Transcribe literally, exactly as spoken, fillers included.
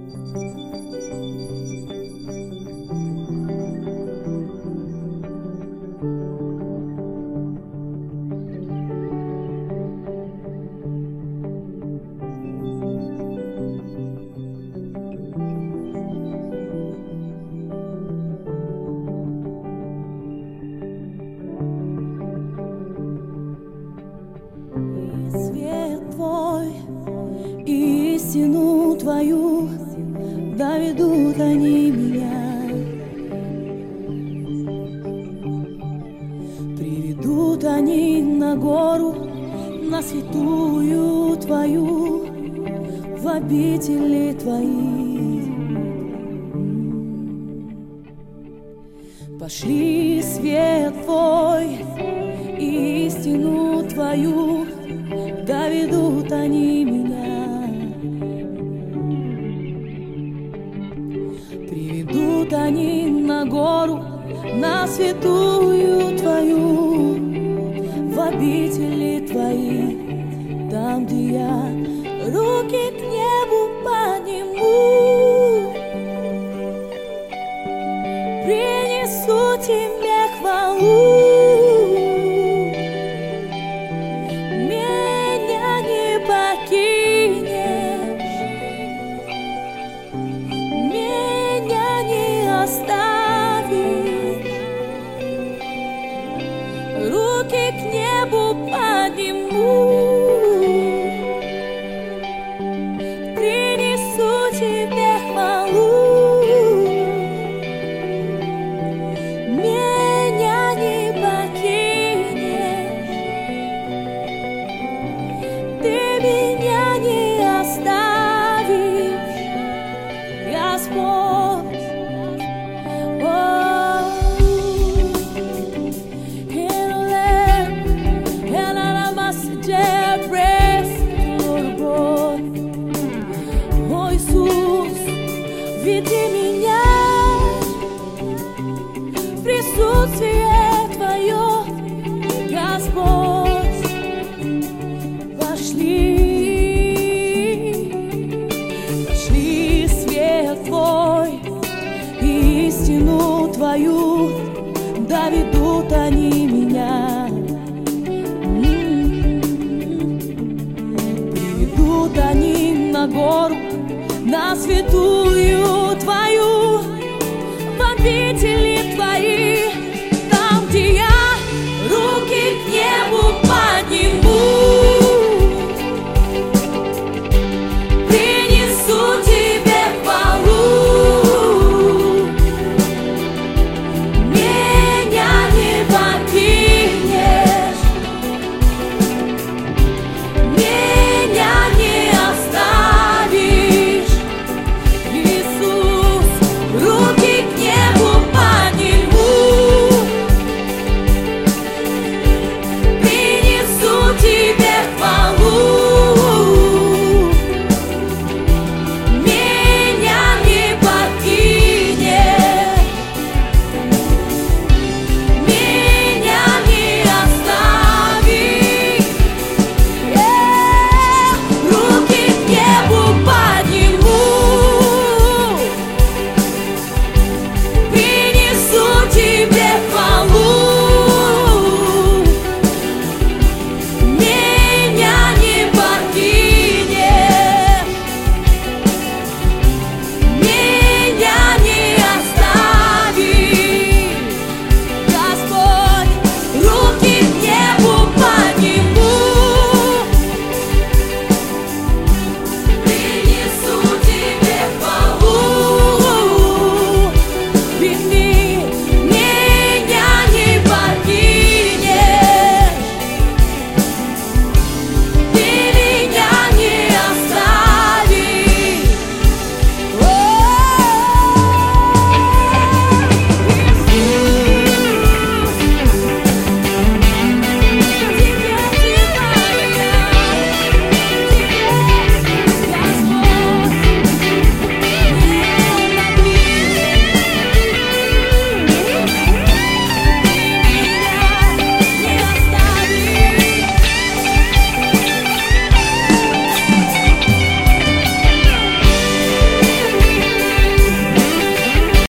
Истину Твою доведут они меня, приведут они на гору, на святую Твою, в обители Твои. Пошли свет Твой, истину Твою доведут они меня. Приведут они на гору, на святую Твою, в обители Твои, там, где я руки к небу подниму, принесу Тебе хвалу. Меня не покинешь, меня не оставишь. Руки к небу подниму, принесу Тебе хвалу. Меня не покинешь, Ты меня не оставишь, Господь. О, Иисус, веди меня в присутствие Твое, Господь. Пошли, пошли свет Твой, истину Твою доведут они меня. Приведут они на гору, на святую Твою, в обители Твои.